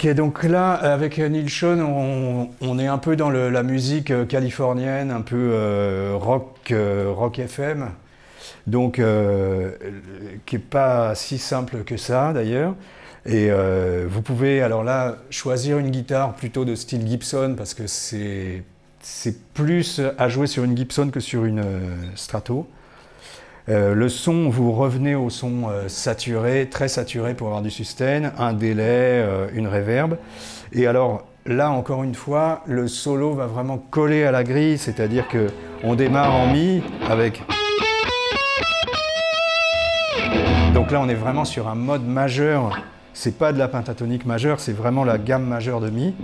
Ok, donc là, avec Neil Schon, on est un peu dans la musique californienne, un peu rock FM, donc qui n'est pas si simple que ça d'ailleurs. Et vous pouvez alors là choisir une guitare plutôt de style Gibson parce que c'est plus à jouer sur une Gibson que sur une Strato. Le son, vous revenez au son saturé, très saturé pour avoir du sustain, un délai, une reverb. Et alors là, encore une fois, le solo va vraiment coller à la grille, c'est-à-dire qu'on démarre en mi avec... Donc là, on est vraiment sur un mode majeur. C'est pas de la pentatonique majeure, c'est vraiment la gamme majeure de mi.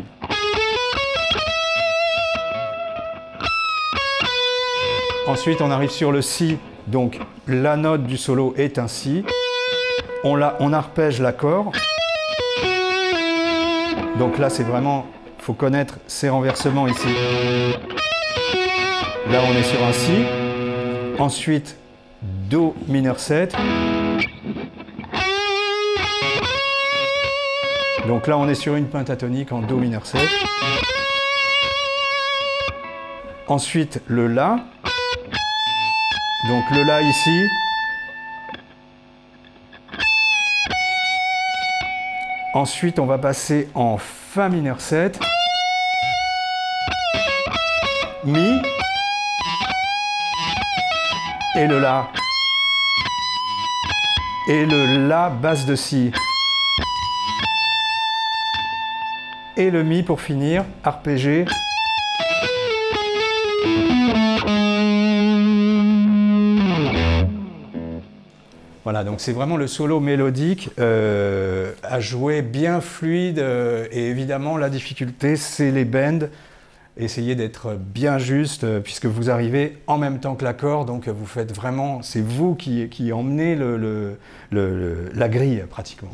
Ensuite, on arrive sur le si. Donc la note du solo est un si. On arpège l'accord. Donc là, c'est vraiment, il faut connaître ces renversements ici. Là, on est sur un si. Ensuite, do mineur 7. Donc là, on est sur une pentatonique en do mineur 7. Ensuite, le la. Donc le la ici. Ensuite, on va passer en fa mineur 7. Mi. Et le la. Et le la basse de si. Et le mi pour finir, arpégé. Voilà, donc c'est vraiment le solo mélodique à jouer bien fluide et évidemment la difficulté c'est les bends. Essayez d'être bien juste puisque vous arrivez en même temps que l'accord, donc vous faites vraiment, c'est vous qui emmenez la grille pratiquement.